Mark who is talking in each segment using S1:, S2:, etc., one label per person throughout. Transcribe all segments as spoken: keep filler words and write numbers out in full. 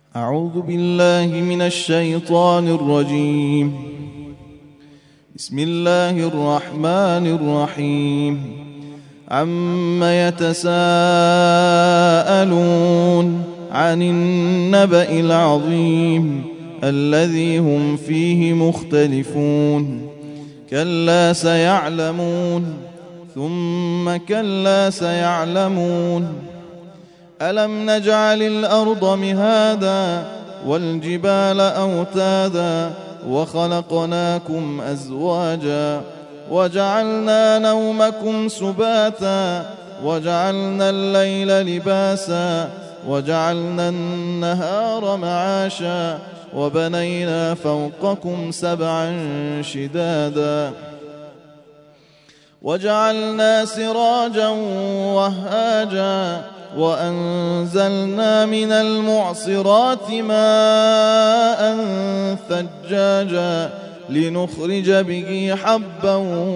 S1: أعوذ بالله من الشيطان الرجيم. بسم الله الرحمن الرحيم. عم يتساءلون عن النبأ العظيم الذي هم فيه مختلفون. كلا سيعلمون ثم كلا سيعلمون. ألم نجعل الأرض مهادا والجبال أوتادا وخلقناكم أزواجا وجعلنا نومكم سباتا وجعلنا الليل لباسا وجعلنا النهار معاشا وبنينا فوقكم سبعا شدادا وجعلنا سراجا وهاجا وأنزلنا من المعصرات ماء ثجاجا لنخرج به حبا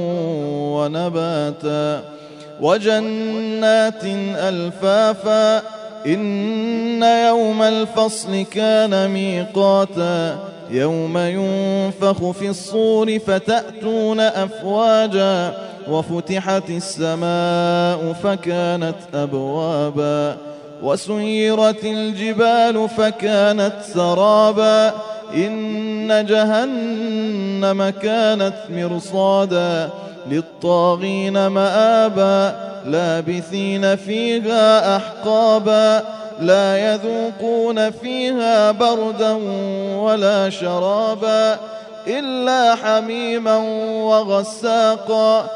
S1: ونباتا وجنات ألفافا. إن يوم الفصل كان ميقاتا يوم ينفخ في الصور فتأتون أفواجا وفتحت السماء فكانت أبوابا وسيرت الجبال فكانت سرابا. إن جهنم كانت مرصادا للطاغين مآبا لابثين فيها أحقابا لا يذوقون فيها بردا ولا شرابا إلا حميما وغساقا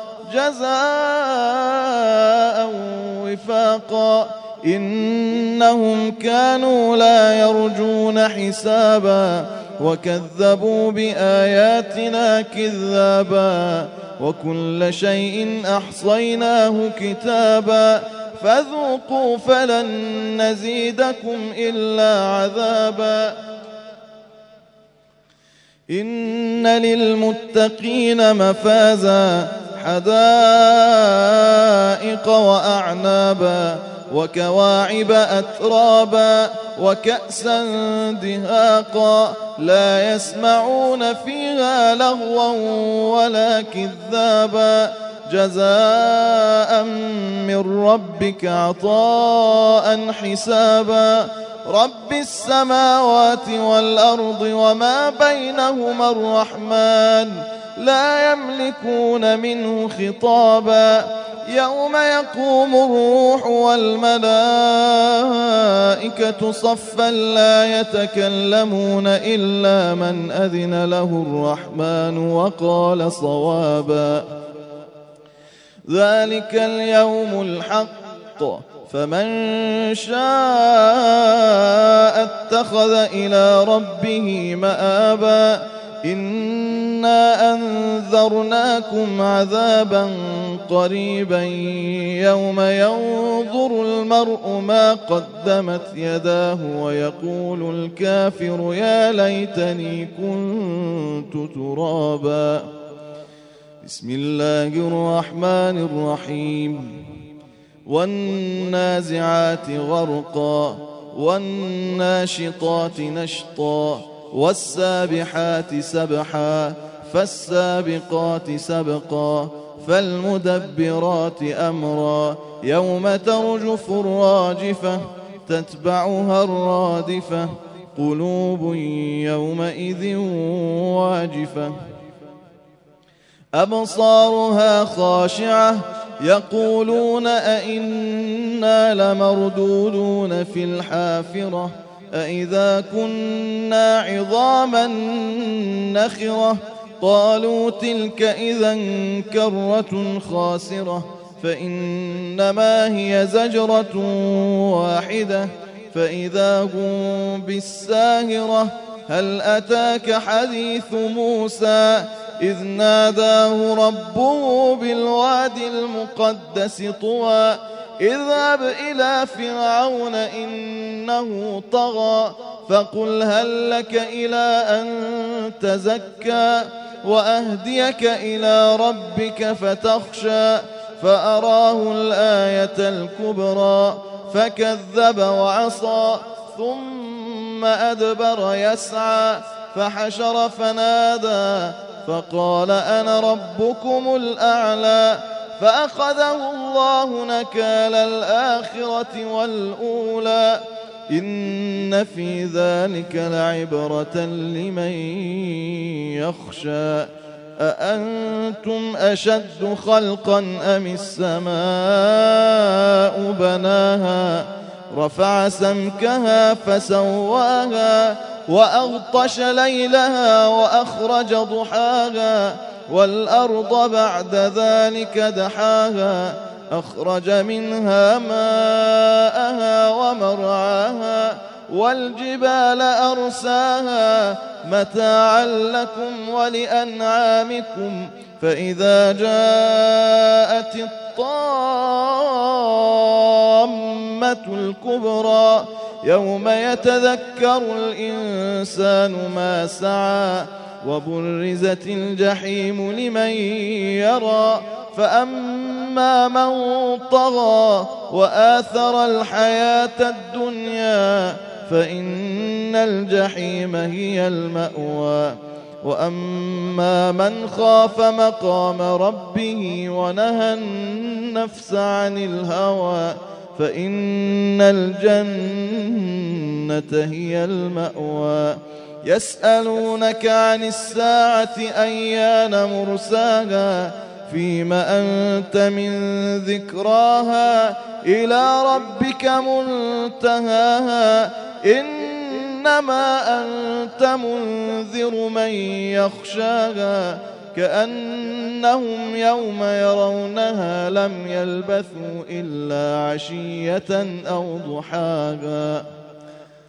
S1: جزاء وفاقا. إنهم كانوا لا يرجون حسابا وكذبوا بآياتنا كذابا وكل شيء أحصيناه كتابا فذوقوا فلن نزيدكم إلا عذابا. إن للمتقين مفازا حدائق وأعنابا وكواعب أترابا وكأسا دهاقا لا يسمعون فيها لغوا ولا كذابا جزاء من ربك عطاء حسابا. رب السماوات والأرض وما بينهما الرحمن لا يملكون منه خطابا. يوم يقوم الروح والملائكة صفا لا يتكلمون إلا من أذن له الرحمن وقال صوابا. ذلك اليوم الحق فمن شاء اتخذ إلى ربه مآبا. إنا أنذرناكم عذابا قريبا يوم ينظر المرء ما قدمت يداه ويقول الكافر يا ليتني كنت ترابا. بسم الله الرحمن الرحيم. والنازعات غرقا والناشطات نشطا والسابحات سبحا فالسابقات سبقا فالمدبرات أمرا يوم ترجف الراجفة تتبعها الرادفة قلوب يومئذ واجفة أبصارها خاشعة يقولون أئنا لمردودون في الحافرة أئذا كنا عظاما نخرة قالوا تلك إذا كرة خاسرة فإنما هي زجرة واحدة فإذا هم بالساهرة. هل أتاك حديث موسى إذ ناداه ربه بالوادي المقدس طوى اذهب إلى فرعون إنه طغى فقل هل لك إلى أن تزكى وأهديك إلى ربك فتخشى فأراه الآية الكبرى فكذب وعصى ثم ثم أدبر يسعى فحشر فنادى فقال أنا ربكم الأعلى فأخذه الله نكال الآخرة والأولى إن في ذلك لعبرة لمن يخشى أأنتم أشد خلقا أم السماء بناها رفع سمكها فسواها وأغطش ليلها وأخرج ضحاها والأرض بعد ذلك دحاها أخرج منها ماءها ومرعاها والجبال أرساها متاعا لكم ولأنعامكم فإذا جاءت الطامة الكبرى يوم يتذكر الإنسان ما سعى وبرزت الجحيم لمن يرى فأما من طغى وآثر الحياة الدنيا فإن الجحيم هي المأوى وأما من خاف مقام ربه ونهى النفس عن الهوى فإن الجنة هي المأوى يسألونك عن الساعة أيان مرساها فيم أنت من ذكراها إلى ربك منتهاها إنما أنت منذر من يخشاها كأنهم يوم يرونها لم يلبثوا إلا عشية أو ضحاها.